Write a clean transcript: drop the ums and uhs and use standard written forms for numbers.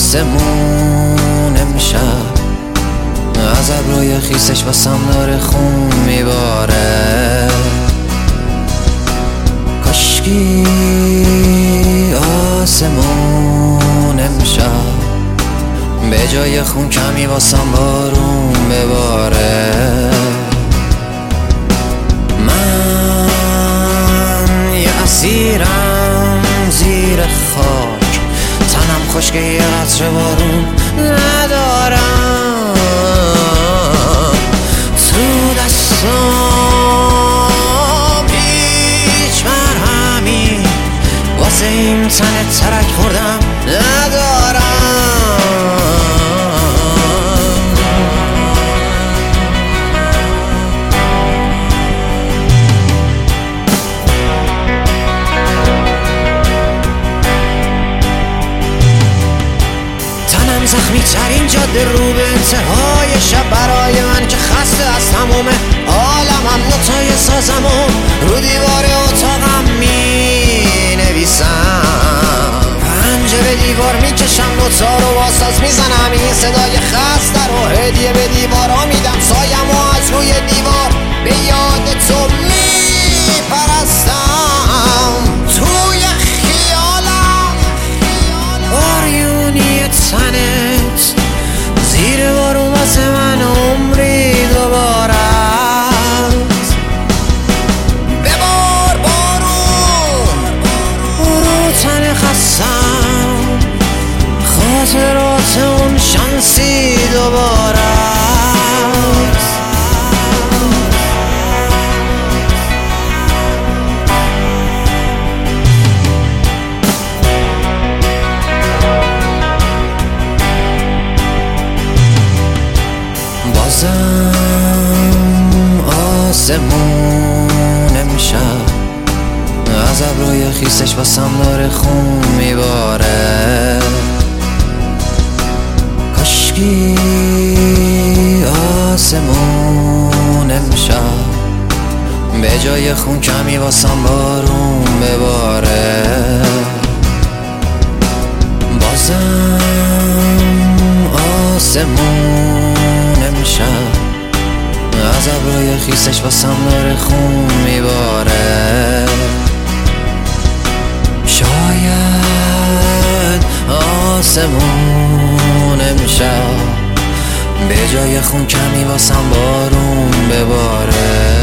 آسمون امشب از ابروی خیسش واسم داره خون میباره. کاشکی آسمون امشب به جای خون کمی واسم بارون بباره. من یه اسیرم زیر خاک، تنم خشکه یه قطره بارون ندارم. تو دستام هیچ مرهمی واسه این تن ترک خوردم ندارم. زخمی ترین جاده رو به انتهای شب برای من که خسته از تمام عالمم. نوتای سازمو رو دیوار اتاقم می نویسم، پنجه به دیوار میکشم، نوتا رو واساز میزنم، این صدای خسته رو هدیه به دیوارا میدم. سایم و از روی دیوار به یاد تو میپرستم. توی خیالم آریونی تنت زیر بارون واسه من عمری دوباره است. ببار بارون رو تن خستم، خاطرات اون شانسی دوباره است. آسمون امشب از ابروی خیسش واسم داره خون میباره. کاشکی آسمون امشب به جای خون کمی واسم بارون بباره. بازم آسمون امشب از ابروی خیسش واسم داره خون میباره. شاید آسمون امشب به جای خون کمی واسم بارون بباره.